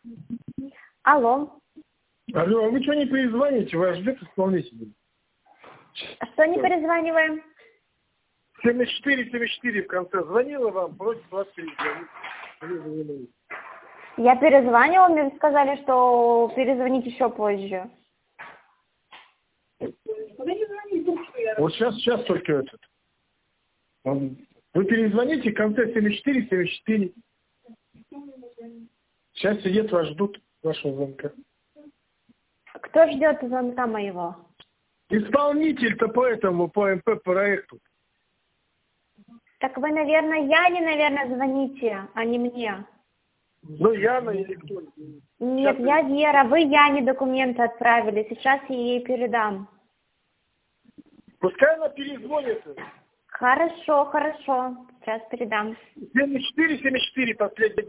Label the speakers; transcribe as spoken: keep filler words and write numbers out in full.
Speaker 1: Алло.
Speaker 2: Алло, а вы что не перезвоните? Вас ждет исполнитель.
Speaker 1: Что не перезваниваем?
Speaker 2: семьдесят четыре семьдесят четыре в конце. Звонила вам, просит вас перезвонить.
Speaker 1: Я перезванивала, мне сказали, что перезвонить еще позже.
Speaker 2: Вот сейчас, сейчас только этот. Вы перезвоните в конце семьдесят четыре семьдесят четыре. Сейчас сидят, вас ждут вашего звонка.
Speaker 1: Кто ждет звонка моего?
Speaker 2: Исполнитель-то по этому, по эм пэ проекту.
Speaker 1: Так вы, наверное, Яне, наверное, звоните, а не мне.
Speaker 2: Ну, Яна или кто?
Speaker 1: Нет,
Speaker 2: Сейчас
Speaker 1: я Вера, вы Яне документы отправили, сейчас я ей передам.
Speaker 2: Пускай она перезвонит.
Speaker 1: Хорошо, хорошо, сейчас передам.
Speaker 2: семьдесят четыре семьдесят четыре последний.